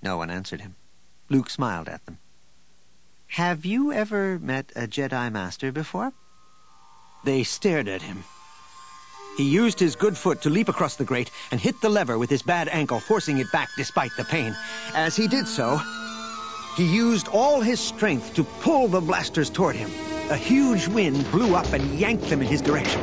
No one answered him. Luke smiled at them. "Have you ever met a Jedi Master before?" They stared at him. He used his good foot to leap across the grate and hit the lever with his bad ankle, forcing it back despite the pain. As he did so, he used all his strength to pull the blasters toward him. A huge wind blew up and yanked them in his direction.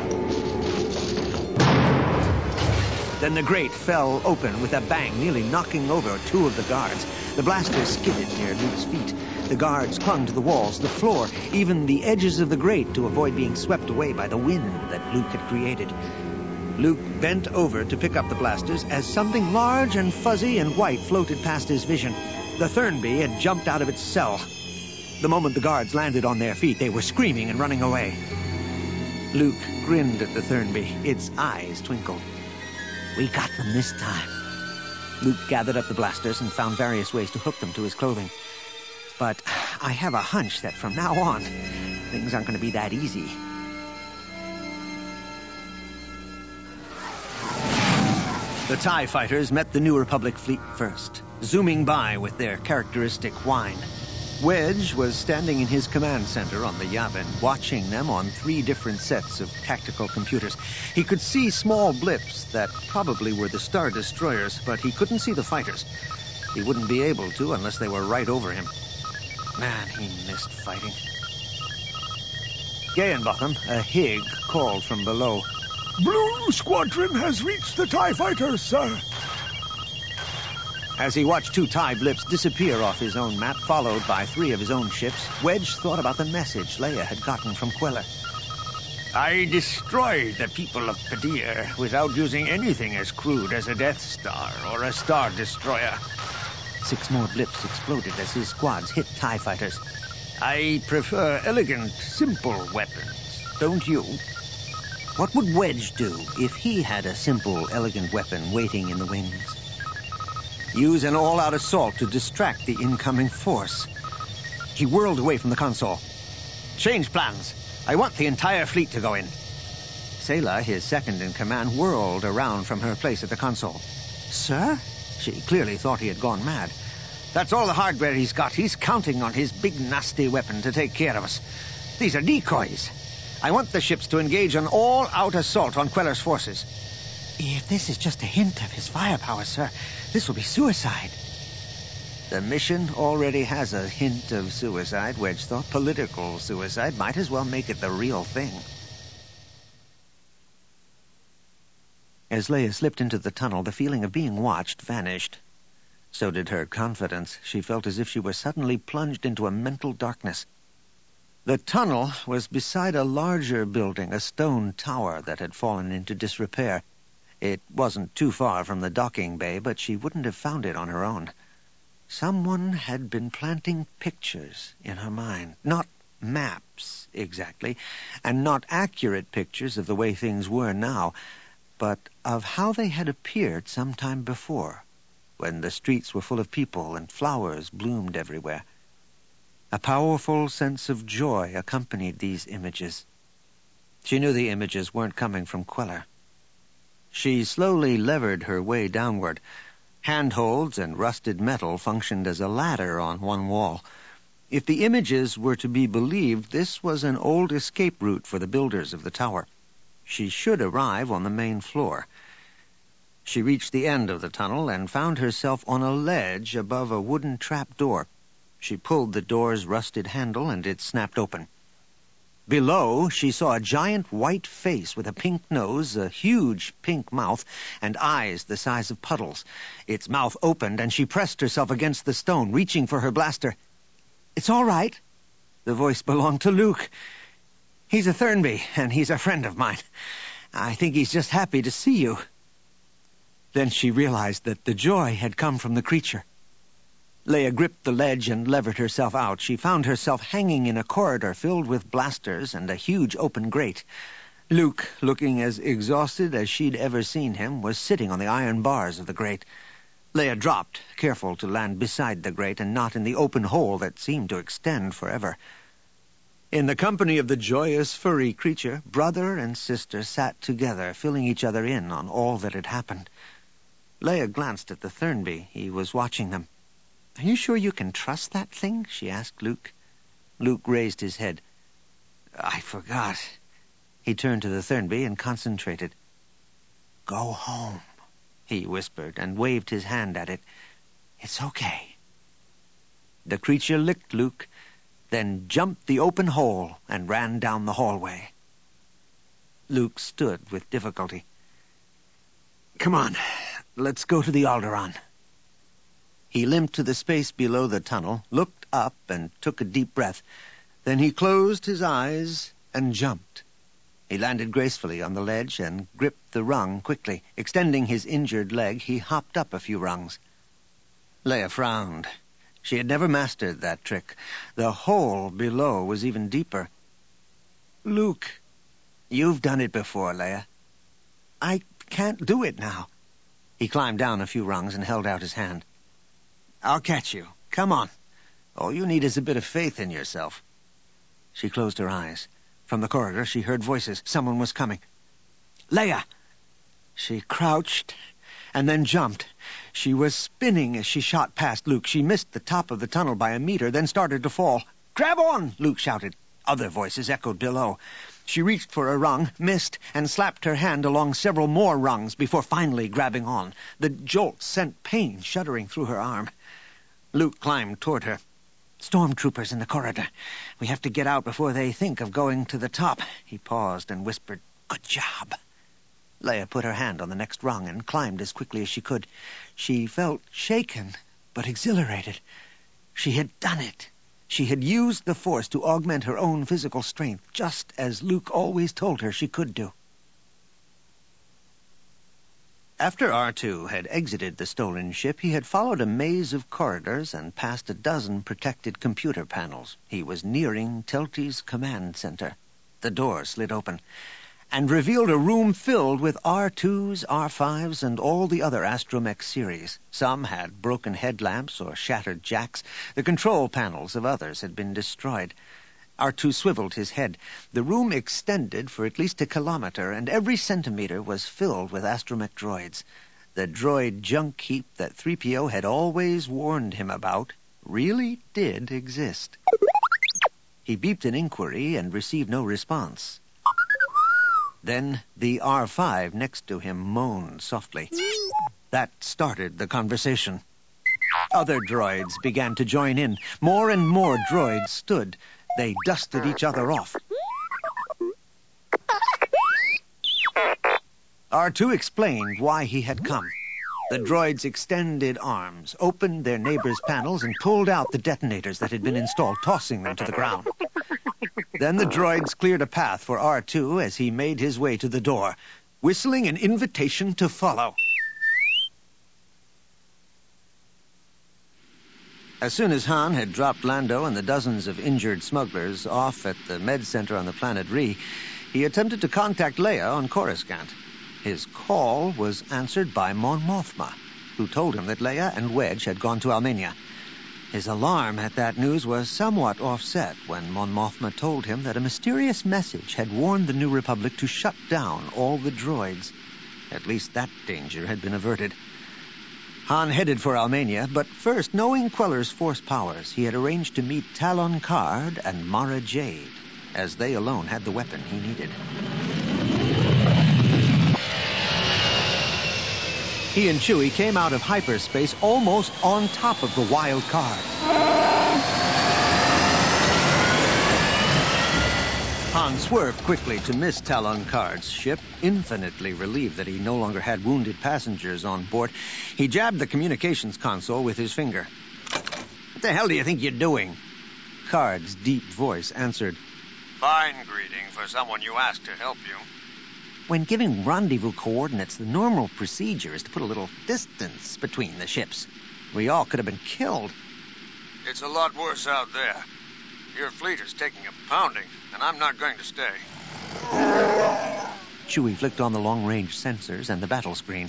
Then the grate fell open with a bang, nearly knocking over two of the guards. The blasters skidded near Luke's feet. The guards clung to the walls, the floor, even the edges of the grate to avoid being swept away by the wind that Luke had created. Luke bent over to pick up the blasters as something large and fuzzy and white floated past his vision. The Thurnby had jumped out of its cell. The moment the guards landed on their feet, they were screaming and running away. Luke grinned at the Thurnby. Its eyes twinkled. "We got them this time." Luke gathered up the blasters and found various ways to hook them to his clothing. "But I have a hunch that from now on, things aren't going to be that easy." The TIE fighters met the New Republic fleet first, zooming by with their characteristic whine. Wedge was standing in his command center on the Yavin, watching them on 3 different sets of tactical computers. He could see small blips that probably were the Star Destroyers, but he couldn't see the fighters. He wouldn't be able to unless they were right over him. Man, he missed fighting. Gayenbotham, a Hig, called from below. "Blue Squadron has reached the TIE fighters, sir." As he watched 2 TIE blips disappear off his own map, followed by 3 of his own ships, Wedge thought about the message Leia had gotten from Queller. "I destroyed the people of Padir without using anything as crude as a Death Star or a Star Destroyer." 6 more blips exploded as his squads hit TIE fighters. "I prefer elegant, simple weapons, don't you?" What would Wedge do if he had a simple, elegant weapon waiting in the wings? Use an all-out assault to distract the incoming force. He whirled away from the console. "Change plans. I want the entire fleet to go in." Sayla, his second-in-command, whirled around from her place at the console. "Sir?" She clearly thought he had gone mad. "That's all the hardware he's got. He's counting on his big, nasty weapon to take care of us. These are decoys. I want the ships to engage an all-out assault on Queller's forces." "If this is just a hint of his firepower, sir, this will be suicide." The mission already has a hint of suicide, Wedge thought. Political suicide. Might as well make it the real thing. As Leia slipped into the tunnel, the feeling of being watched vanished. So did her confidence. She felt as if she were suddenly plunged into a mental darkness. The tunnel was beside a larger building, a stone tower that had fallen into disrepair. It wasn't too far from the docking bay, but she wouldn't have found it on her own. Someone had been planting pictures in her mind. Not maps, exactly, and not accurate pictures of the way things were now, but of how they had appeared some time before, when the streets were full of people and flowers bloomed everywhere. A powerful sense of joy accompanied these images. She knew the images weren't coming from Queller. She slowly levered her way downward. Handholds and rusted metal functioned as a ladder on one wall. If the images were to be believed, this was an old escape route for the builders of the tower. She should arrive on the main floor. She reached the end of the tunnel and found herself on a ledge above a wooden trap-door. She pulled the door's rusted handle, and it snapped open. Below, she saw a giant white face with a pink nose, a huge pink mouth, and eyes the size of puddles. Its mouth opened, and she pressed herself against the stone, reaching for her blaster. "It's all right." The voice belonged to Luke. "He's a Thurnby, and he's a friend of mine. I think he's just happy to see you." Then she realized that the joy had come from the creature. Leia gripped the ledge and levered herself out. She found herself hanging in a corridor filled with blasters and a huge open grate. Luke, looking as exhausted as she'd ever seen him, was sitting on the iron bars of the grate. Leia dropped, careful to land beside the grate and not in the open hole that seemed to extend forever. In the company of the joyous, furry creature, brother and sister sat together, filling each other in on all that had happened. Leia glanced at the Thurnby. He was watching them. Are you sure you can trust that thing? She asked Luke. Luke raised his head. I forgot. He turned to the Thurnby and concentrated. Go home, he whispered and waved his hand at it. It's okay. The creature licked Luke, then jumped the open hole and ran down the hallway. Luke stood with difficulty. Come on, let's go to the Alderaan. He limped to the space below the tunnel, looked up and took a deep breath. Then he closed his eyes and jumped. He landed gracefully on the ledge and gripped the rung quickly. Extending his injured leg, he hopped up a few rungs. Leia frowned. She had never mastered that trick. The hole below was even deeper. Luke, you've done it before, Leia. I can't do it now. He climbed down a few rungs and held out his hand. I'll catch you. Come on. All you need is a bit of faith in yourself. She closed her eyes. From the corridor, she heard voices. Someone was coming. Leia! She crouched and then jumped. She was spinning as she shot past Luke. She missed the top of the tunnel by a meter, then started to fall. Grab on! Luke shouted. Other voices echoed below. She reached for a rung, missed, and slapped her hand along several more rungs before finally grabbing on. The jolt sent pain shuddering through her arm. Luke climbed toward her. Stormtroopers in the corridor. We have to get out before they think of going to the top. He paused and whispered, Good job. Leia put her hand on the next rung and climbed as quickly as she could. She felt shaken, but exhilarated. She had done it. She had used the Force to augment her own physical strength, just as Luke always told her she could do. After R2 had exited the stolen ship, he had followed a maze of corridors and passed a dozen protected computer panels. He was nearing Telty's command center. The door slid open and revealed a room filled with R2s, R5s, and all the other Astromech series. Some had broken headlamps or shattered jacks. The control panels of others had been destroyed. R2 swiveled his head. The room extended for at least a kilometer, and every centimeter was filled with Astromech droids. The droid junk heap that 3PO had always warned him about really did exist. He beeped an inquiry and received no response. Then the R5 next to him moaned softly. That started the conversation. Other droids began to join in. More and more droids stood. They dusted each other off. R2 explained why he had come. The droids extended arms, opened their neighbors' panels, and pulled out the detonators that had been installed, tossing them to the ground. Then the droids cleared a path for R2 as he made his way to the door, whistling an invitation to follow. As soon as Han had dropped Lando and the dozens of injured smugglers off at the med center on the planet Ree, he attempted to contact Leia on Coruscant. His call was answered by Mon Mothma, who told him that Leia and Wedge had gone to Almania. His alarm at that news was somewhat offset when Mon Mothma told him that a mysterious message had warned the New Republic to shut down all the droids. At least that danger had been averted. Han headed for Almania, but first, knowing Queller's Force powers, he had arranged to meet Talon Karrde and Mara Jade, as they alone had the weapon he needed. He and Chewie came out of hyperspace almost on top of the wild card. Han swerved quickly to miss Talon Karrde's ship, infinitely relieved that he no longer had wounded passengers on board. He jabbed the communications console with his finger. What the hell do you think you're doing? Karrde's deep voice answered, Fine greeting for someone you asked to help you. When giving rendezvous coordinates, the normal procedure is to put a little distance between the ships. We all could have been killed. It's a lot worse out there. Your fleet is taking a pounding, and I'm not going to stay. Chewie flicked on the long-range sensors and the battle screen.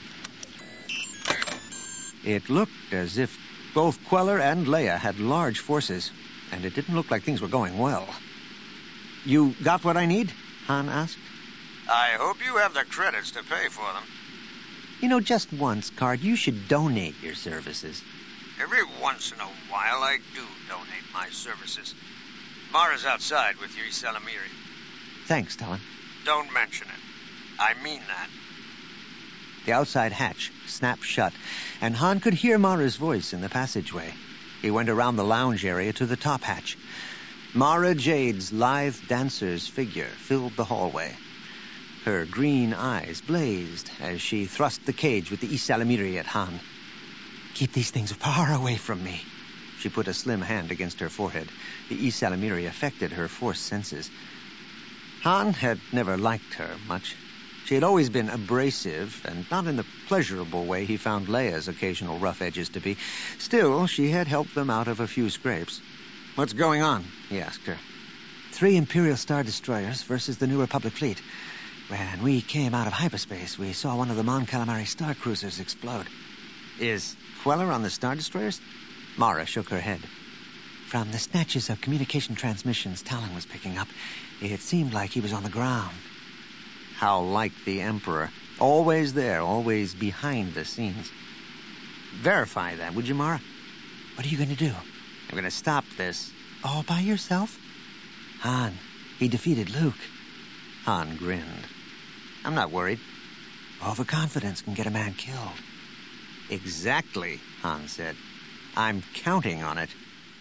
It looked as if both Queller and Leia had large forces, and it didn't look like things were going well. You got what I need? Han asked. I hope you have the credits to pay for them. You know, just once, Karrde, you should donate your services. Every once in a while I do donate my services. Mara's outside with your Salamiri. Thanks, Talon. Don't mention it. I mean that. The outside hatch snapped shut, and Han could hear Mara's voice in the passageway. He went around the lounge area to the top hatch. Mara Jade's lithe dancer's figure filled the hallway. Her green eyes blazed as she thrust the cage with the Isalamiri at Han. Keep these things far away from me. She put a slim hand against her forehead. The Isalamiri affected her force senses. Han had never liked her much. She had always been abrasive, and not in the pleasurable way he found Leia's occasional rough edges to be. Still, she had helped them out of a few scrapes. What's going on? He asked her. 3 Imperial Star Destroyers versus the New Republic fleet. When we came out of hyperspace, we saw one of the Mon Calamari Star Cruisers explode. Is Queller on the Star Destroyers? Mara shook her head. From the snatches of communication transmissions Talon was picking up, it seemed like he was on the ground. How like the Emperor. Always there, always behind the scenes. Verify that, would you, Mara? What are you going to do? I'm going to stop this. All by yourself? Han, he defeated Luke. Han grinned. I'm not worried. Overconfidence can get a man killed. Exactly, Han said. I'm counting on it.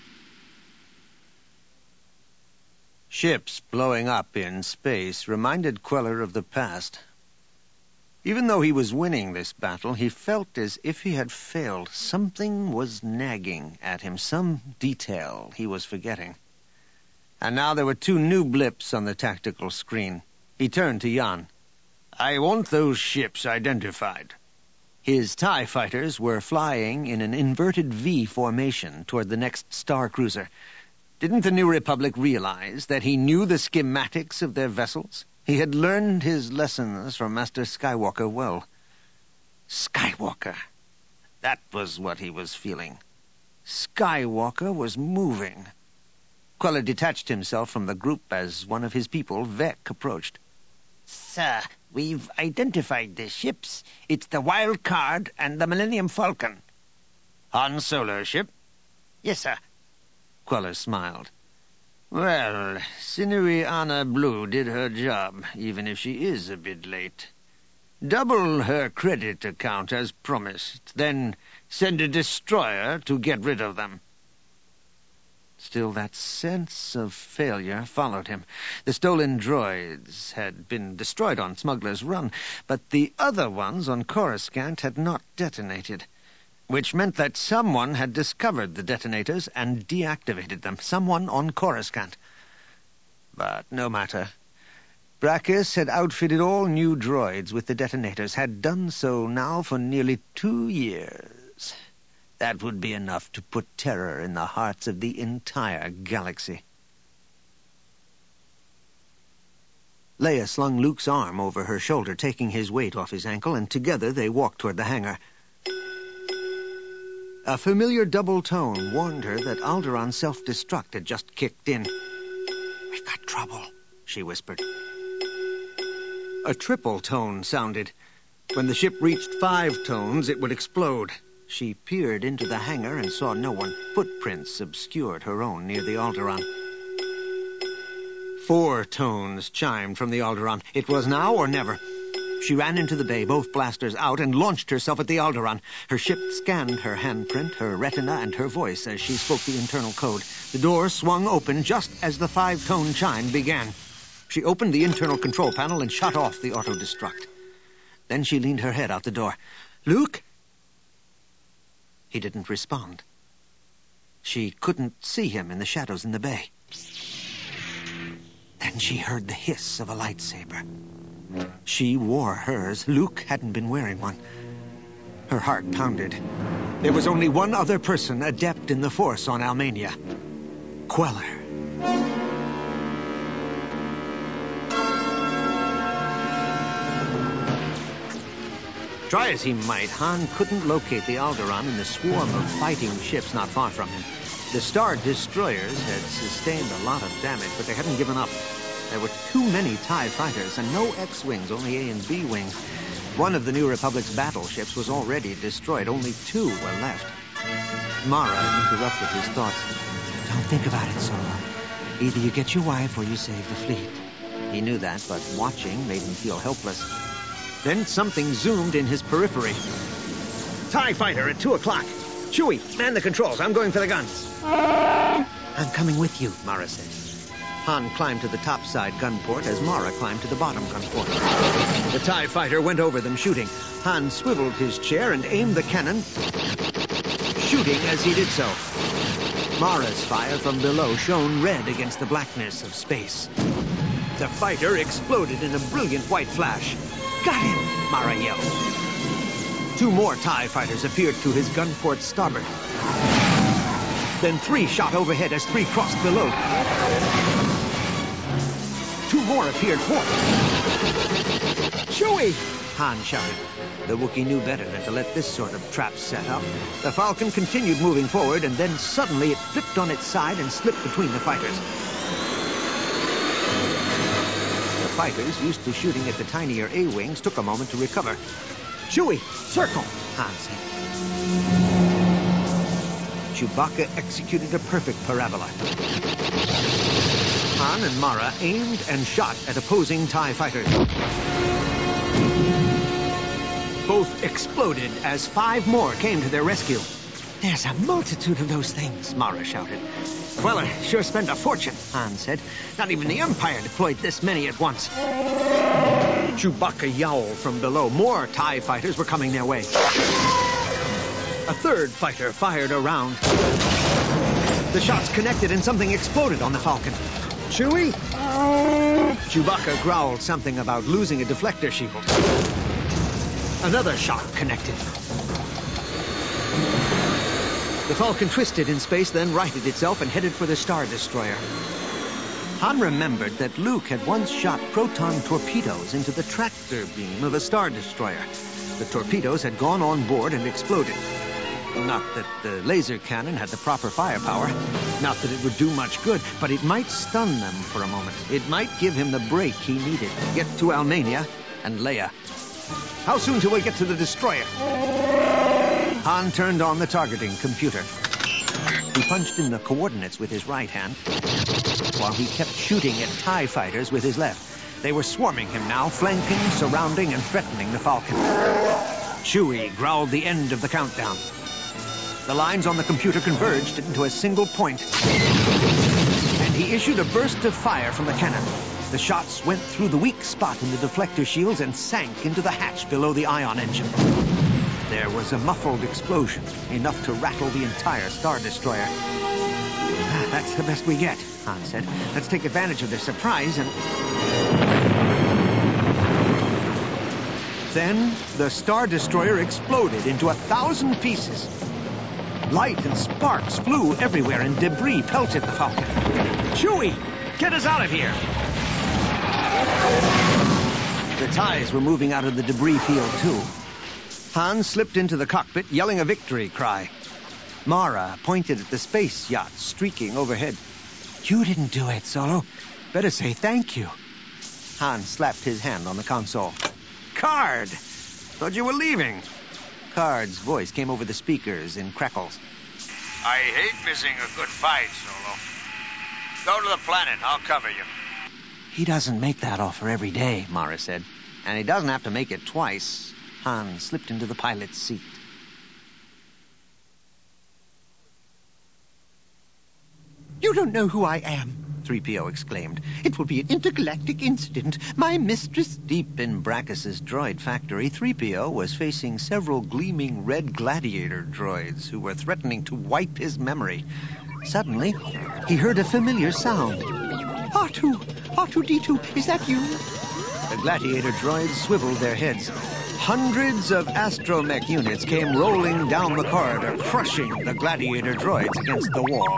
Ships blowing up in space reminded Queller of the past. Even though he was winning this battle, he felt as if he had failed. Something was nagging at him, some detail he was forgetting. And now there were 2 new blips on the tactical screen. He turned to Jan. I want those ships identified. His TIE fighters were flying in an inverted V formation toward the next Star Cruiser. Didn't the New Republic realize that he knew the schematics of their vessels? He had learned his lessons from Master Skywalker well. Skywalker. That was what he was feeling. Skywalker was moving. Queller detached himself from the group as one of his people, Vec, approached. Sir, we've identified the ships. It's the Wild Card and the Millennium Falcon. Han Solo's ship? Yes, sir. Queller smiled. Well, Sinewy Anna Blue did her job, even if she is a bit late. Double her credit account as promised, then send a destroyer to get rid of them. Still, that sense of failure followed him. The stolen droids had been destroyed on Smuggler's Run, but the other ones on Coruscant had not detonated, which meant that someone had discovered the detonators and deactivated them. Someone on Coruscant. But no matter. Brachus had outfitted all new droids with the detonators, had done so now for nearly 2 years. That would be enough to put terror in the hearts of the entire galaxy. Leia slung Luke's arm over her shoulder, taking his weight off his ankle, and together they walked toward the hangar. A familiar double tone warned her that Alderaan's self-destruct had just kicked in. We've got trouble, she whispered. A triple tone sounded. When the ship reached 5 tones, it would explode. She peered into the hangar and saw no one. Footprints obscured her own near the Alderaan. 4 tones chimed from the Alderaan. It was now or never. She ran into the bay, both blasters out, and launched herself at the Alderaan. Her ship scanned her handprint, her retina, and her voice as she spoke the internal code. The door swung open just as the 5-tone chime began. She opened the internal control panel and shut off the auto-destruct. Then she leaned her head out the door. Luke? He didn't respond. She couldn't see him in the shadows in the bay. Then she heard the hiss of a lightsaber. She wore hers. Luke hadn't been wearing one. Her heart pounded. There was only one other person adept in the Force on Almania. Queller. Try as he might, Han couldn't locate the Alderaan in the swarm of fighting ships not far from him. The Star Destroyers had sustained a lot of damage, but they hadn't given up. There were too many TIE fighters and no X-Wings, only A and B Wings. One of the New Republic's battleships was already destroyed. Only 2 were left. Mara interrupted his thoughts. Don't think about it, Solo. Either you get your wife or you save the fleet. He knew that, but watching made him feel helpless. Then something zoomed in his periphery. TIE fighter at 2 o'clock. Chewie, man the controls. I'm going for the guns. I'm coming with you, Mara said. Han climbed to the topside gun port as Mara climbed to the bottom gun port. The TIE fighter went over them shooting. Han swiveled his chair and aimed the cannon, shooting as he did so. Mara's fire from below shone red against the blackness of space. The fighter exploded in a brilliant white flash. Got him, Mara yelled. 2 more TIE fighters appeared to his gun port starboard. Then 3 shot overhead as 3 crossed below. 2 more appeared port. Chewie! Han shouted. The Wookiee knew better than to let this sort of trap set up. The Falcon continued moving forward, and then suddenly it flipped on its side and slipped between the fighters. The fighters, used to shooting at the tinier A-wings, took a moment to recover. Chewie, circle, Han said. Chewbacca executed a perfect parabola. Han and Mara aimed and shot at opposing TIE fighters. Both exploded as 5 more came to their rescue. There's a multitude of those things, Mara shouted. Queller sure spent a fortune, Han said. Not even the Empire deployed this many at once. Chewbacca yowled from below. More TIE fighters were coming their way. A 3rd fighter fired a round. The shots connected and something exploded on the Falcon. Chewie? Chewbacca growled something about losing a deflector shield. Another shot connected. The Falcon twisted in space, then righted itself and headed for the Star Destroyer. Han remembered that Luke had once shot proton torpedoes into the tractor beam of a Star Destroyer. The torpedoes had gone on board and exploded. Not that the laser cannon had the proper firepower. Not that it would do much good, but it might stun them for a moment. It might give him the break he needed to get to Almania and Leia. How soon till we get to the destroyer? Han turned on the targeting computer. He punched in the coordinates with his right hand, while he kept shooting at TIE fighters with his left. They were swarming him now, flanking, surrounding, and threatening the Falcon. Chewie growled the end of the countdown. The lines on the computer converged into a single point, and he issued a burst of fire from the cannon. The shots went through the weak spot in the deflector shields and sank into the hatch below the ion engine. There was a muffled explosion, enough to rattle the entire Star Destroyer. That's the best we get, Han said. Let's take advantage of their surprise and... Then the Star Destroyer exploded into 1,000 pieces. Light and sparks flew everywhere and debris pelted the Falcon. Chewie, get us out of here! The TIEs were moving out of the debris field, too. Han slipped into the cockpit, yelling a victory cry. Mara pointed at the space yacht streaking overhead. You didn't do it, Solo. Better say thank you. Han slapped his hand on the console. Card! Thought you were leaving. Card's voice came over the speakers in crackles. I hate missing a good fight, Solo. Go to the planet. I'll cover you. He doesn't make that offer every day, Mara said. And he doesn't have to make it twice. Han slipped into the pilot's seat. You don't know who I am, 3PO exclaimed. It will be an intergalactic incident. My mistress... Deep in Brachus's droid factory, 3PO was facing several gleaming red gladiator droids who were threatening to wipe his memory. Suddenly, he heard a familiar sound. R2-D2, is that you? The gladiator droids swiveled their heads. Hundreds of astromech units came rolling down the corridor, crushing the gladiator droids against the wall.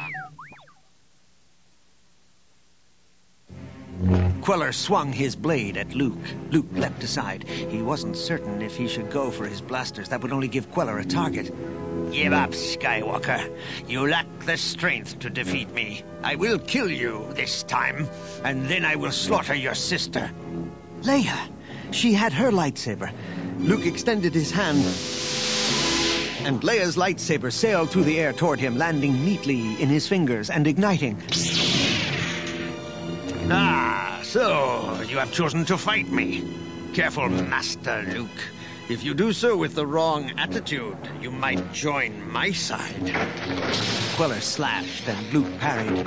Queller swung his blade at Luke. Luke leapt aside. He wasn't certain if he should go for his blasters. That would only give Queller a target. Give up, Skywalker. You lack the strength to defeat me. I will kill you this time, and then I will slaughter your sister. Leia! She had her lightsaber. Luke extended his hand. and Leia's lightsaber sailed through the air toward him, landing neatly in his fingers and igniting. Ah, so you have chosen to fight me. Careful, Master Luke. If you do so with the wrong attitude, you might join my side. Queller slashed and Luke parried.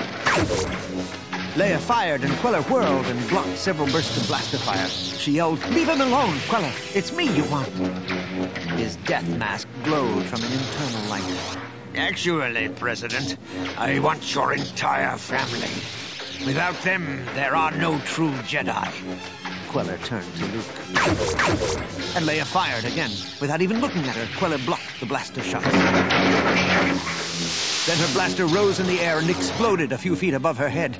Leia fired and Queller whirled and blocked several bursts of blaster fire. She yelled, "Leave him alone, Queller! It's me you want!" His death mask glowed from an internal light. Actually, President, I want your entire family. Without them, there are no true Jedi. Queller turned to Luke. And Leia fired again. Without even looking at her, Queller blocked the blaster shot. Then her blaster rose in the air and exploded a few feet above her head.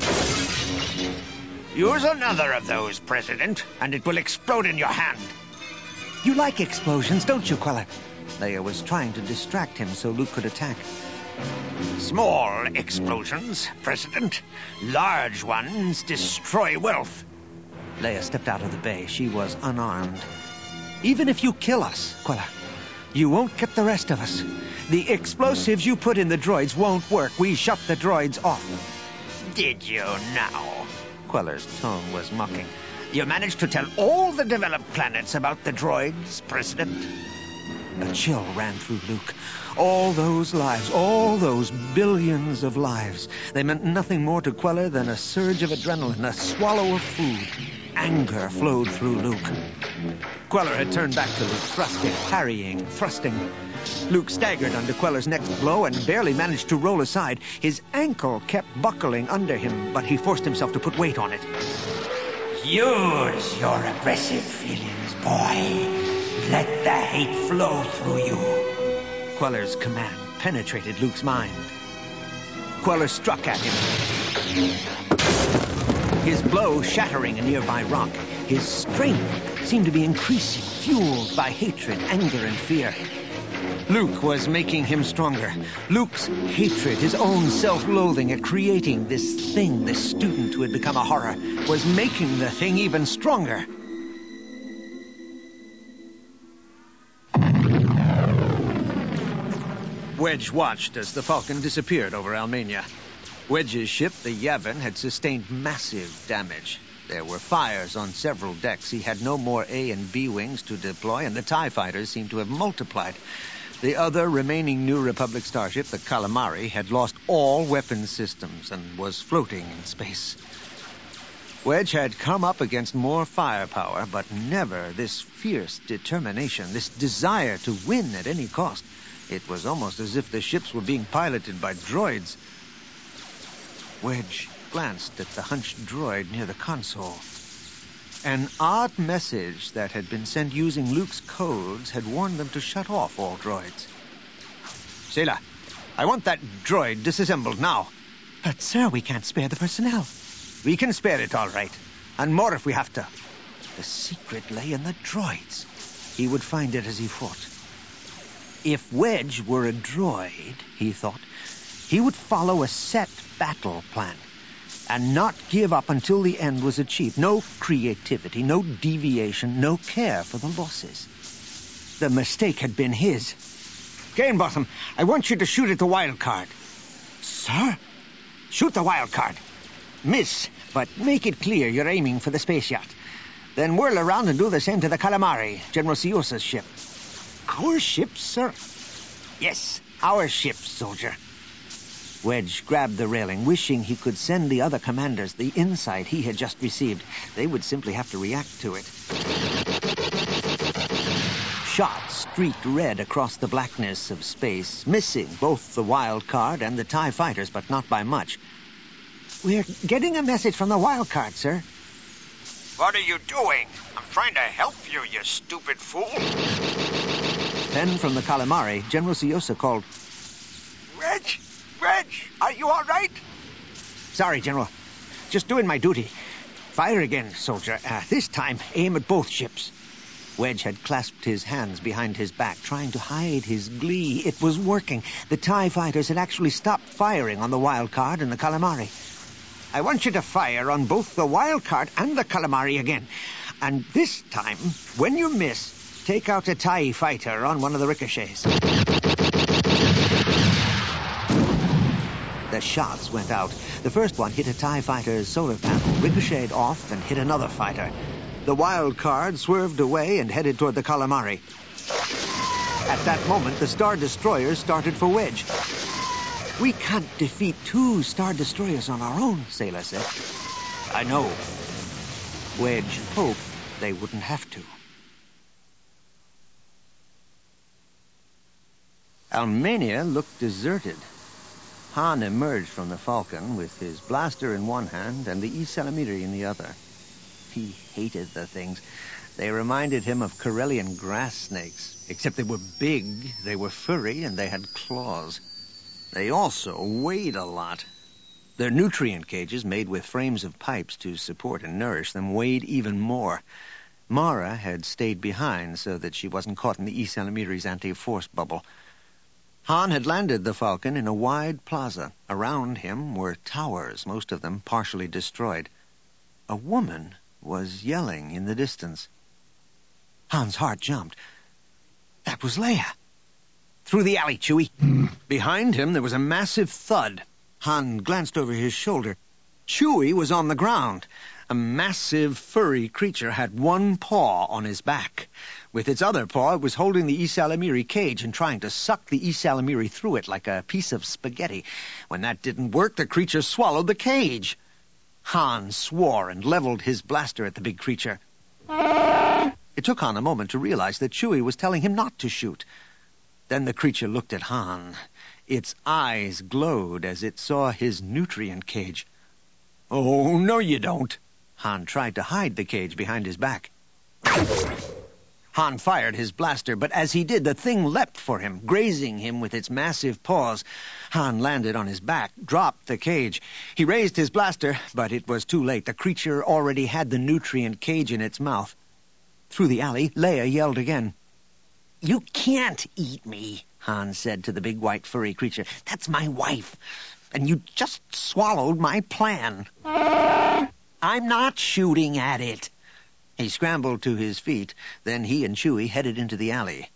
Use another of those, President, and it will explode in your hand. You like explosions, don't you, Queller? Leia was trying to distract him so Luke could attack. Small explosions, President. Large ones destroy wealth. Leia stepped out of the bay. She was unarmed. Even if you kill us, Queller, you won't get the rest of us. The explosives you put in the droids won't work. We shut the droids off. Did you now? Queller's tone was mocking. You managed to tell all the developed planets about the droids, President? A chill ran through Luke. All those lives, all those billions of lives, they meant nothing more to Queller than a surge of adrenaline, a swallow of food. Anger flowed through Luke. Queller had turned back to Luke, thrusting, parrying, thrusting. Luke staggered under Queller's next blow and barely managed to roll aside. His ankle kept buckling under him, but he forced himself to put weight on it. Use your aggressive feelings, boy. Let the hate flow through you. Queller's command penetrated Luke's mind. Queller struck at him. His blow shattering a nearby rock. His strength seemed to be increasing, fueled by hatred, anger, and fear. Luke was making him stronger. Luke's hatred, his own self-loathing at creating this thing, this student who had become a horror, was making the thing even stronger. Wedge watched as the Falcon disappeared over Almania. Wedge's ship, the Yavin, had sustained massive damage. There were fires on several decks. He had no more A and B wings to deploy, and the TIE fighters seemed to have multiplied. The other remaining New Republic starship, the Calamari, had lost all weapon systems and was floating in space. Wedge had come up against more firepower, but never this fierce determination, this desire to win at any cost. It was almost as if the ships were being piloted by droids. Wedge glanced at the hunched droid near the console. An odd message that had been sent using Luke's codes had warned them to shut off all droids. Sayla, I want that droid disassembled now. But, sir, we can't spare the personnel. We can spare it, all right. And more if we have to. The secret lay in the droids. He would find it as he fought. If Wedge were a droid, he thought, he would follow a set battle plan and not give up until the end was achieved. No creativity, no deviation, no care for the losses. The mistake had been his. Gainbottom, I want you to shoot at the wild card. Sir? Shoot the wild card. Miss, but make it clear you're aiming for the space yacht. Then whirl around and do the same to the Calamari, General Siosa's ship. Our ship, sir? Yes, our ship, soldier. Wedge grabbed the railing, wishing he could send the other commanders the insight he had just received. They would simply have to react to it. Shots streaked red across the blackness of space, missing both the wild card and the TIE fighters, but not by much. We're getting a message from the wild card, sir. What are you doing? I'm trying to help you, you stupid fool. Then from the Calamari, General Siosa called, Reg, are you all right? Sorry, General. Just doing my duty. Fire again, soldier. This time, aim at both ships. Wedge had clasped his hands behind his back, trying to hide his glee. It was working. The TIE fighters had actually stopped firing on the wild card and the Calamari. I want you to fire on both the wild card and the Calamari again. And this time, when you miss, take out a TIE fighter on one of the ricochets. Leia's shots went out. The first one hit a TIE fighter's solar panel, ricocheted off, and hit another fighter. The wild card swerved away and headed toward the calamari. At that moment, the Star Destroyers started for Wedge. "We can't defeat 2 Star Destroyers on our own," Sayla said. "I know." Wedge hoped they wouldn't have to. Almania looked deserted. Han emerged from the Falcon with his blaster in one hand and the E-centimeter in the other. He hated the things. They reminded him of Corellian grass snakes, except they were big, they were furry, and they had claws. They also weighed a lot. Their nutrient cages, made with frames of pipes to support and nourish them, weighed even more. Mara had stayed behind so that she wasn't caught in the E-centimeter's anti-force bubble. Han had landed the Falcon in a wide plaza. Around him were towers, most of them partially destroyed. A woman was yelling in the distance. Han's heart jumped. That was Leia. "Through the alley, Chewie." Behind him, there was a massive thud. Han glanced over his shoulder. Chewie was on the ground. A massive, furry creature had one paw on his back. With its other paw, it was holding the Ysalamiri cage and trying to suck the Ysalamiri through it like a piece of spaghetti. When that didn't work, the creature swallowed the cage. Han swore and leveled his blaster at the big creature. It took Han a moment to realize that Chewie was telling him not to shoot. Then the creature looked at Han. Its eyes glowed as it saw his nutrient cage. "Oh, no you don't." Han tried to hide the cage behind his back. Han fired his blaster, but as he did, the thing leapt for him, grazing him with its massive paws. Han landed on his back, dropped the cage. He raised his blaster, but it was too late. The creature already had the nutrient cage in its mouth. Through the alley, Leia yelled again. "You can't eat me," Han said to the big white furry creature. "That's my wife, and you just swallowed my plan." "I'm not shooting at it." He scrambled to his feet. Then he and Chewie headed into the alley.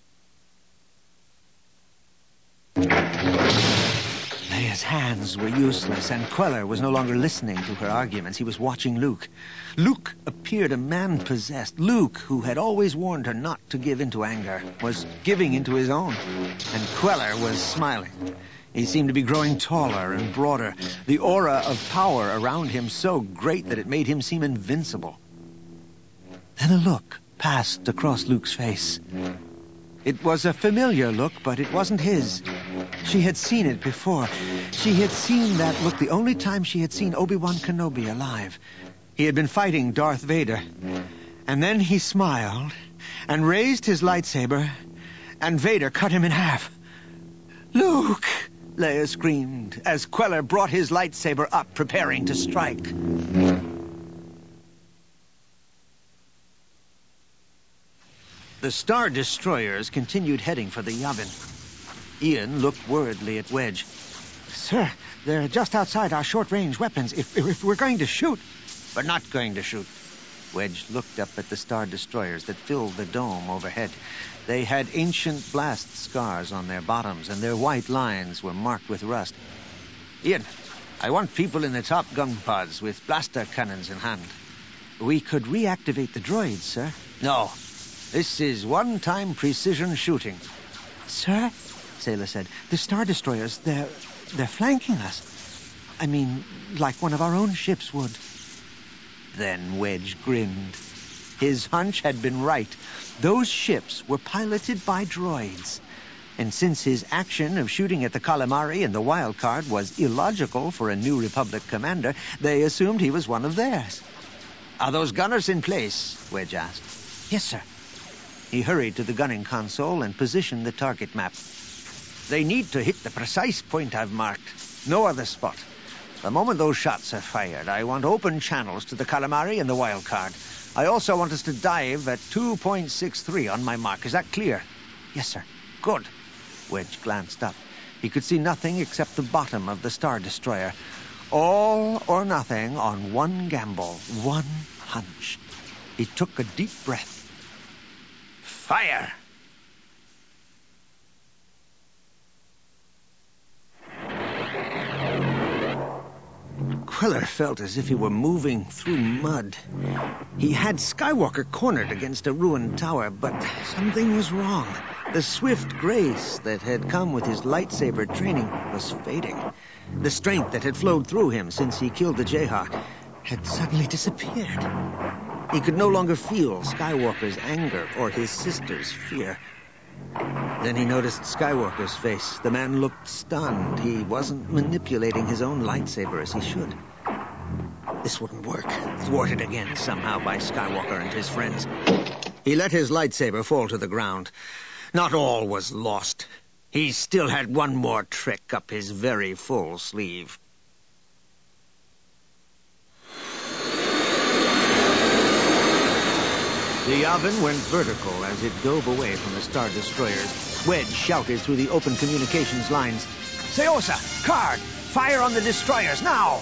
Leia's hands were useless, and Queller was no longer listening to her arguments. He was watching Luke. Luke appeared a man possessed. Luke, who had always warned her not to give in to anger, was giving into his own. And Queller was smiling. He seemed to be growing taller and broader, the aura of power around him so great that it made him seem invincible. Then a look passed across Luke's face. It was a familiar look, but it wasn't his. She had seen it before. She had seen that look the only time she had seen Obi-Wan Kenobi alive. He had been fighting Darth Vader. And then he smiled and raised his lightsaber, and Vader cut him in half. "Luke!" Leia screamed as Queller brought his lightsaber up, preparing to strike. The Star Destroyers continued heading for the Yavin. Ian looked worriedly at Wedge. "Sir, they're just outside our short-range weapons. If we're going to shoot..." "We're not going to shoot." Wedge looked up at the Star Destroyers that filled the dome overhead. They had ancient blast scars on their bottoms, and their white lines were marked with rust. "Ian, I want people in the top gun pods with blaster cannons in hand." "We could reactivate the droids, sir." "No. This is one-time precision shooting." "Sir," Sayla said, "the Star Destroyers, they're flanking us. I mean, like one of our own ships would." Then Wedge grinned. His hunch had been right. Those ships were piloted by droids. And since his action of shooting at the calamari and the wild card was illogical for a New Republic commander, they assumed he was one of theirs. "Are those gunners in place?" Wedge asked. "Yes, sir." He hurried to the gunning console and positioned the target map. "They need to hit the precise point I've marked. No other spot. The moment those shots are fired, I want open channels to the calamari and the wild card. I also want us to dive at 2.63 on my mark. Is that clear?" "Yes, sir." "Good." Wedge glanced up. He could see nothing except the bottom of the Star Destroyer. All or nothing on one gamble, one hunch. He took a deep breath. "Fire!" Queller felt as if he were moving through mud. He had Skywalker cornered against a ruined tower, but something was wrong. The swift grace that had come with his lightsaber training was fading. The strength that had flowed through him since he killed the Jayhawk had suddenly disappeared. He could no longer feel Skywalker's anger or his sister's fear. Then he noticed Skywalker's face. The man looked stunned. He wasn't manipulating his own lightsaber as he should. This wouldn't work. Thwarted again somehow by Skywalker and his friends. He let his lightsaber fall to the ground. Not all was lost. He still had one more trick up his very full sleeve. The Yavin went vertical as it dove away from the Star Destroyers. Wedge shouted through the open communications lines, "Seosa! Card! Fire on the destroyers, now!"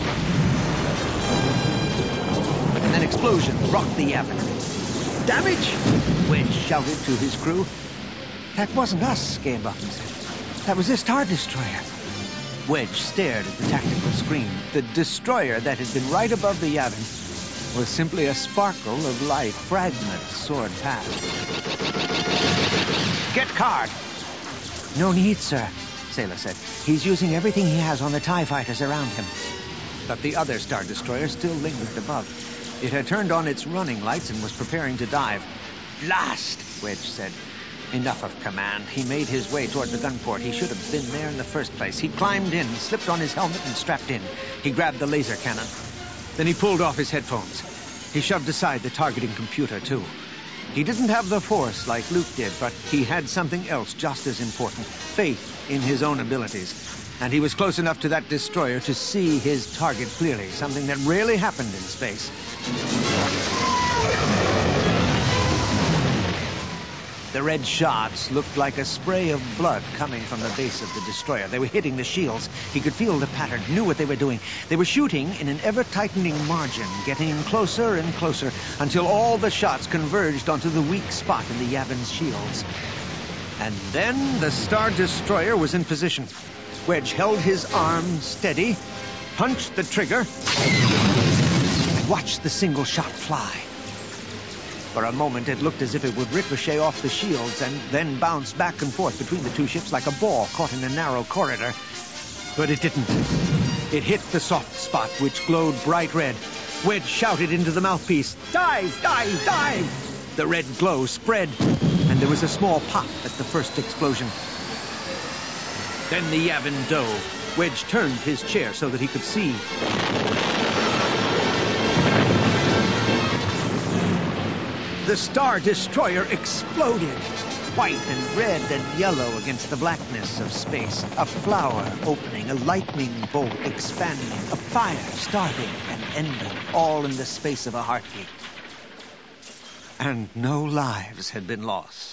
And an explosion rocked the Yavin. "Damage!" Wedge shouted to his crew. "That wasn't us," Scalebottom said. "That was a Star Destroyer." Wedge stared at the tactical screen. The destroyer that had been right above the Yavin was simply a sparkle of light. Fragments soared past. "Get Card!" "No need, sir," Sayla said. "He's using everything he has on the TIE fighters around him." But the other Star Destroyer still lingered above. It had turned on its running lights and was preparing to dive. "Blast!" Wedge said. Enough of command. He made his way toward the gunport. He should have been there in the first place. He climbed in, slipped on his helmet, and strapped in. He grabbed the laser cannon. Then he pulled off his headphones. He shoved aside the targeting computer, too. He didn't have the Force like Luke did, but he had something else just as important, faith in his own abilities. And he was close enough to that destroyer to see his target clearly, something that rarely happened in space. The red shots looked like a spray of blood coming from the base of the destroyer. They were hitting the shields. He could feel the pattern, knew what they were doing. They were shooting in an ever-tightening margin, getting closer and closer, until all the shots converged onto the weak spot in the Yavin's shields. And then the Star Destroyer was in position. Wedge held his arm steady, punched the trigger, and watched the single shot fly. For a moment, it looked as if it would ricochet off the shields and then bounce back and forth between the two ships like a ball caught in a narrow corridor. But it didn't. It hit the soft spot, which glowed bright red. Wedge shouted into the mouthpiece, "Dive! Dive! Dive!" The red glow spread, and there was a small pop at the first explosion. Then the Yavin dove. Wedge turned his chair so that he could see. The Star Destroyer exploded, white and red and yellow against the blackness of space. A flower opening, a lightning bolt expanding, a fire starting and ending, all in the space of a heartbeat. And no lives had been lost.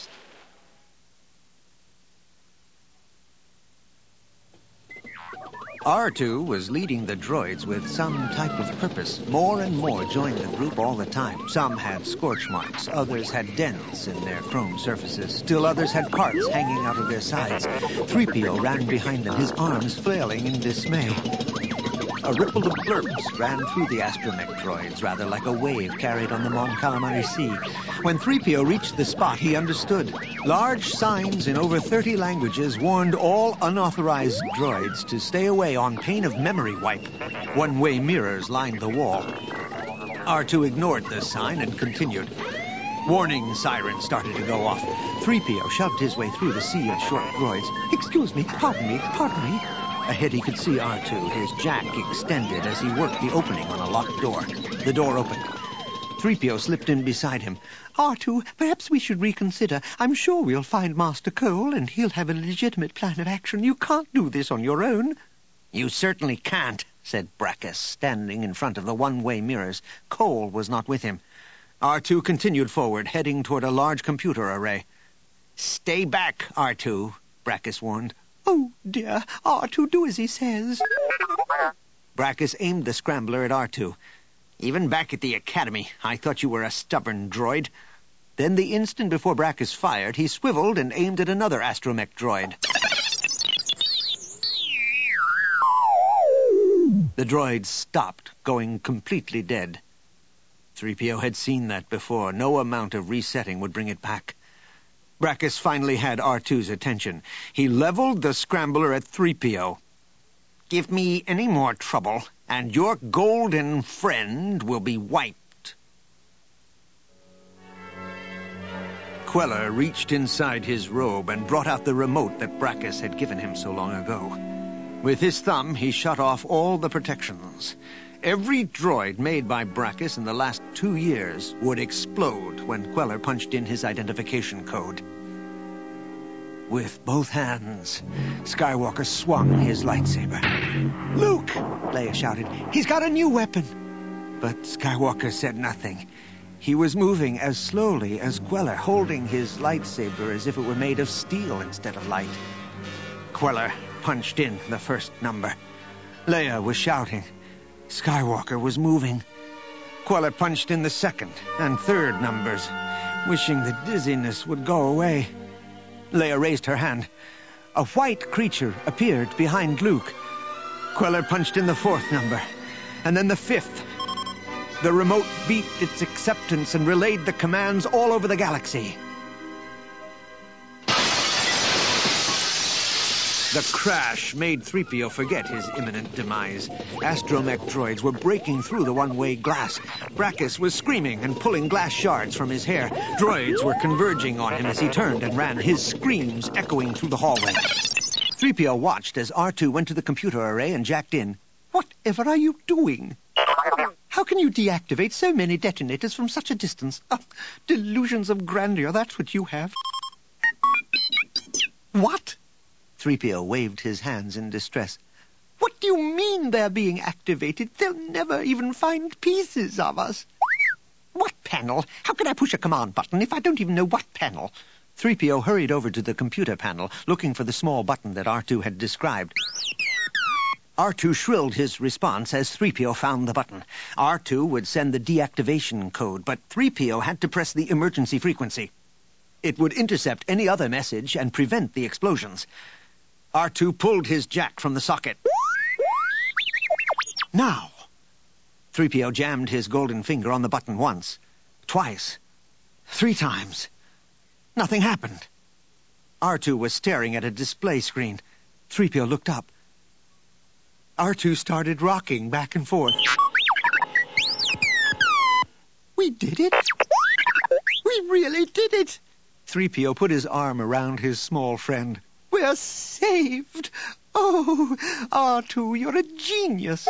R2 was leading the droids with some type of purpose. More and more joined the group all the time. Some had scorch marks, others had dents in their chrome surfaces. Still others had parts hanging out of their sides. 3PO ran behind them, his arms flailing in dismay. A ripple of blurps ran through the astromech droids, rather like a wave carried on the Mon Calamari Sea. When 3PO reached the spot, he understood. Large signs in over 30 languages warned all unauthorized droids to stay away on pain of memory wipe. One-way mirrors lined the wall. R2 ignored the sign and continued. Warning sirens started to go off. 3PO shoved his way through the sea of short droids. "Excuse me, pardon me, pardon me." Ahead he could see R2, his jack extended as he worked the opening on a locked door. The door opened. 3PO slipped in beside him. "R2, perhaps we should reconsider. I'm sure we'll find Master Cole, and he'll have a legitimate plan of action. You can't do this on your own." "You certainly can't," said Brackus, standing in front of the one-way mirrors. Cole was not with him. R2 continued forward, heading toward a large computer array. "Stay back, R2, Brackus warned. "Oh, dear, R2, do as he says." Brackus aimed the scrambler at R2. "Even back at the Academy, I thought you were a stubborn droid." Then the instant before Brackus fired, he swiveled and aimed at another astromech droid. The droid stopped, going completely dead. 3PO had seen that before. No amount of resetting would bring it back. Brackus finally had R2's attention. He leveled the scrambler at 3PO. "Give me any more trouble, and your golden friend will be wiped." Queller reached inside his robe and brought out the remote that Brackus had given him so long ago. With his thumb, he shut off all the protections. Every droid made by Brackus in the last 2 years would explode when Queller punched in his identification code. With both hands, Skywalker swung his lightsaber. "Luke!" Leia shouted. "He's got a new weapon!" But Skywalker said nothing. He was moving as slowly as Queller, holding his lightsaber as if it were made of steel instead of light. Queller punched in the first number. Leia was shouting. Skywalker was moving. Queller punched in the second and third numbers, wishing the dizziness would go away. Leia raised her hand. A white creature appeared behind Luke. Queller punched in the fourth number, and then the fifth. The remote beeped its acceptance and relayed the commands all over the galaxy. The crash made 3PO forget his imminent demise. Astromech droids were breaking through the one-way glass. Brackus was screaming and pulling glass shards from his hair. Droids were converging on him as he turned and ran, his screams echoing through the hallway. 3PO watched as R2 went to the computer array and jacked in. "Whatever are you doing? How can you deactivate so many detonators from such a distance? Delusions of grandeur, that's what you have." "What?" 3PO waved his hands in distress. "What do you mean they're being activated? They'll never even find pieces of us." "What panel? How can I push a command button if I don't even know what panel?" 3PO hurried over to the computer panel, looking for the small button that R2 had described. R2 shrilled his response as 3PO found the button. R2 would send the deactivation code, but 3PO had to press the emergency frequency. It would intercept any other message and prevent the explosions. R2 pulled his jack from the socket. Now! 3PO jammed his golden finger on the button once, twice, 3 times. Nothing happened. R2 was staring at a display screen. 3PO looked up. R2 started rocking back and forth. "We did it! We really did it!" 3PO put his arm around his small friend. "We're saved! Oh, R2, you're a genius!"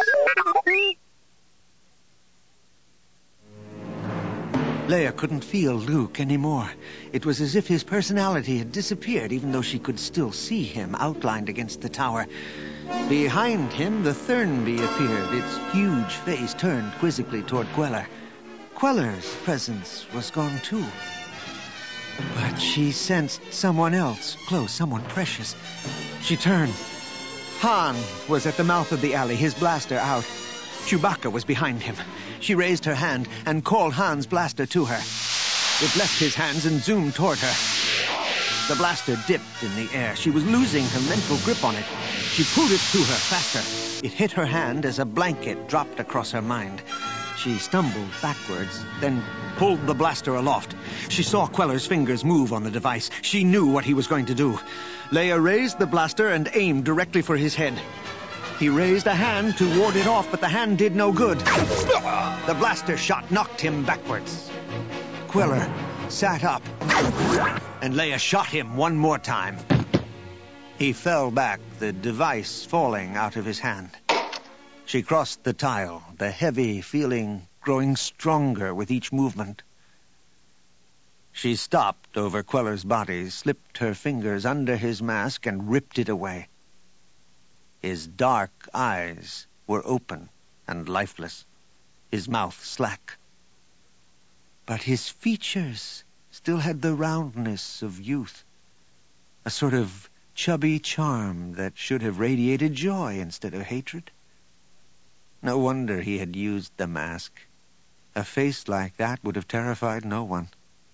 Leia couldn't feel Luke anymore. It was as if his personality had disappeared, even though she could still see him outlined against the tower. Behind him, the Thurnby appeared, its huge face turned quizzically toward Queller. Queller's presence was gone too. But she sensed someone else, close, someone precious. She turned. Han was at the mouth of the alley, his blaster out. Chewbacca was behind him. She raised her hand and called Han's blaster to her. It left his hands and zoomed toward her. The blaster dipped in the air. She was losing her mental grip on it. She pulled it to her faster. It hit her hand as a blanket dropped across her mind. She stumbled backwards, then pulled the blaster aloft. She saw Queller's fingers move on the device. She knew what he was going to do. Leia raised the blaster and aimed directly for his head. He raised a hand to ward it off, but the hand did no good. The blaster shot knocked him backwards. Queller sat up, and Leia shot him one more time. He fell back, the device falling out of his hand. She crossed the tile, the heavy feeling growing stronger with each movement. She stopped over Queller's body, slipped her fingers under his mask, and ripped it away. His dark eyes were open and lifeless, his mouth slack. But his features still had the roundness of youth, a sort of chubby charm that should have radiated joy instead of hatred. No wonder he had used the mask. A face like that would have terrified no one.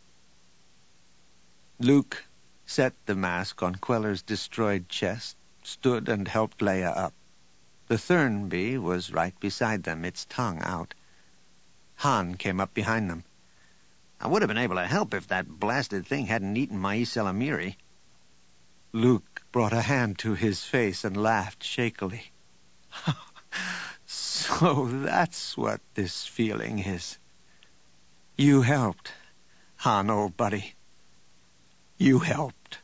Luke set the mask on Queller's destroyed chest, stood and helped Leia up. The Thurnby was right beside them, its tongue out. Han came up behind them. I would have been able to help if that blasted thing hadn't eaten my Isalamiri. Luke brought a hand to his face and laughed shakily. So that's what this feeling is. You helped, Han, old buddy. You helped.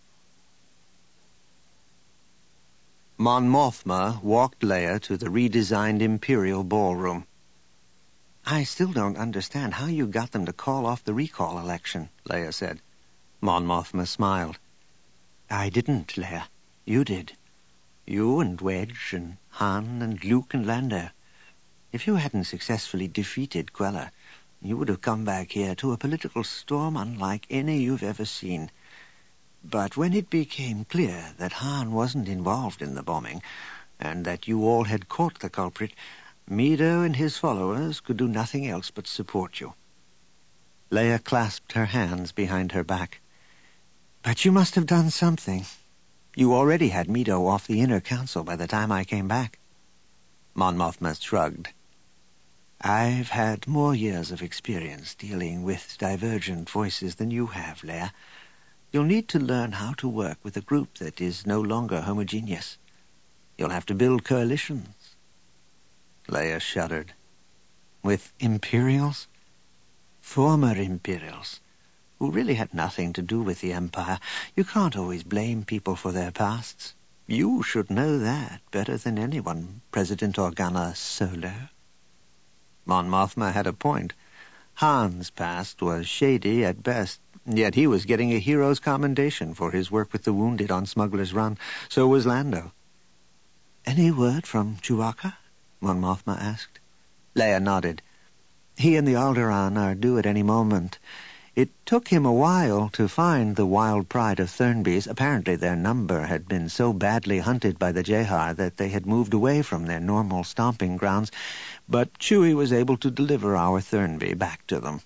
Mon Mothma walked Leia to the redesigned Imperial ballroom. I still don't understand how you got them to call off the recall election, Leia said. Mon Mothma smiled. I didn't, Leia. You did. You and Wedge and Han and Luke and Lando. If you hadn't successfully defeated Queller, you would have come back here to a political storm unlike any you've ever seen. But when it became clear that Han wasn't involved in the bombing, and that you all had caught the culprit, Mido and his followers could do nothing else but support you. Leia clasped her hands behind her back. But you must have done something. You already had Mido off the Inner Council by the time I came back. Mon Mothma shrugged. I've had more years of experience dealing with divergent voices than you have, Leia. You'll need to learn how to work with a group that is no longer homogeneous. You'll have to build coalitions. Leia shuddered. With Imperials? Former Imperials, who really had nothing to do with the Empire. You can't always blame people for their pasts. You should know that better than anyone, President Organa Solo. Mon Mothma had a point. Han's past was shady at best, yet he was getting a hero's commendation for his work with the wounded on Smuggler's Run. So was Lando. Any word from Chewbacca? Mon Mothma asked. Leia nodded. He and the Alderaan are due at any moment. It took him a while to find the wild pride of Thurnbys. Apparently their number had been so badly hunted by the Jehar that they had moved away from their normal stomping grounds, but Chewie was able to deliver our Thurnby back to them.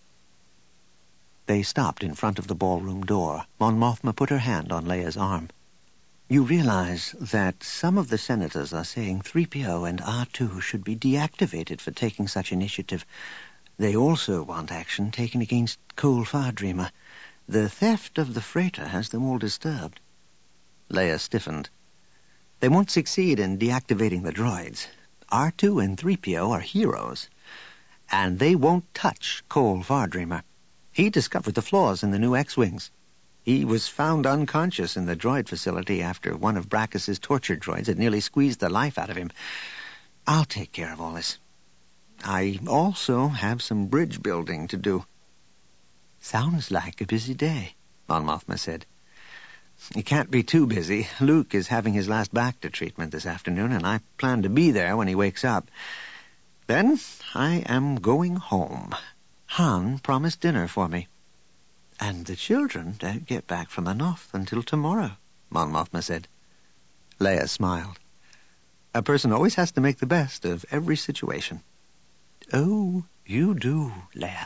They stopped in front of the ballroom door. Mon Mothma put her hand on Leia's arm. You realize that some of the senators are saying 3PO and R2 should be deactivated for taking such initiative. They also want action taken against Cole Fardreamer. The theft of the freighter has them all disturbed. Leia stiffened. They won't succeed in deactivating the droids. R2 and 3PO are heroes. And they won't touch Cole Fardreamer. He discovered the flaws in the new X-Wings. He was found unconscious in the droid facility after one of Brackus's torture droids had nearly squeezed the life out of him. I'll take care of all this. I also have some bridge building to do. Sounds like a busy day, Mon Mothma said. It can't be too busy. Luke is having his last Bacta treatment this afternoon, and I plan to be there when he wakes up. Then I am going home. Han promised dinner for me. And the children don't get back from the north until tomorrow, Mon Mothma said. Leia smiled. A person always has to make the best of every situation. Oh, you do, Leia.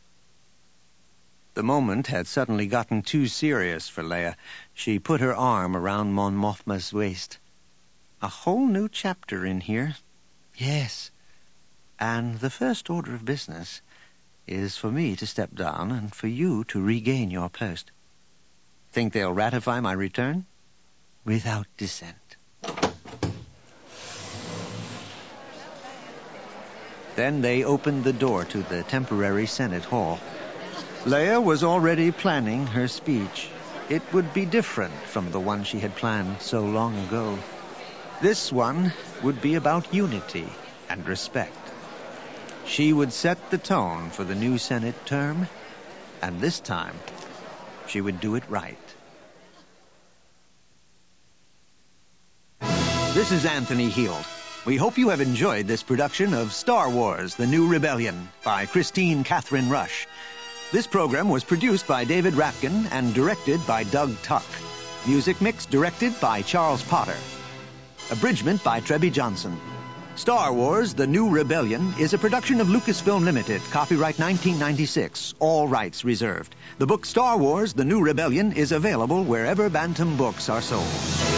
The moment had suddenly gotten too serious for Leia. She put her arm around Mon Mothma's waist. A whole new chapter in here. Yes. And the first order of business is for me to step down and for you to regain your post. Think they'll ratify my return? Without dissent. Then they opened the door to the temporary Senate Hall. Leia was already planning her speech. It would be different from the one she had planned so long ago. This one would be about unity and respect. She would set the tone for the new Senate term, and this time she would do it right. This is Anthony Heald. We hope you have enjoyed this production of Star Wars: The New Rebellion by Christine Catherine Rush. This program was produced by David Rapkin and directed by Doug Tuck. Music mix directed by Charles Potter. Abridgment by Trebby Johnson. Star Wars: The New Rebellion is a production of Lucasfilm Limited, copyright 1996, all rights reserved. The book Star Wars: The New Rebellion is available wherever Bantam books are sold.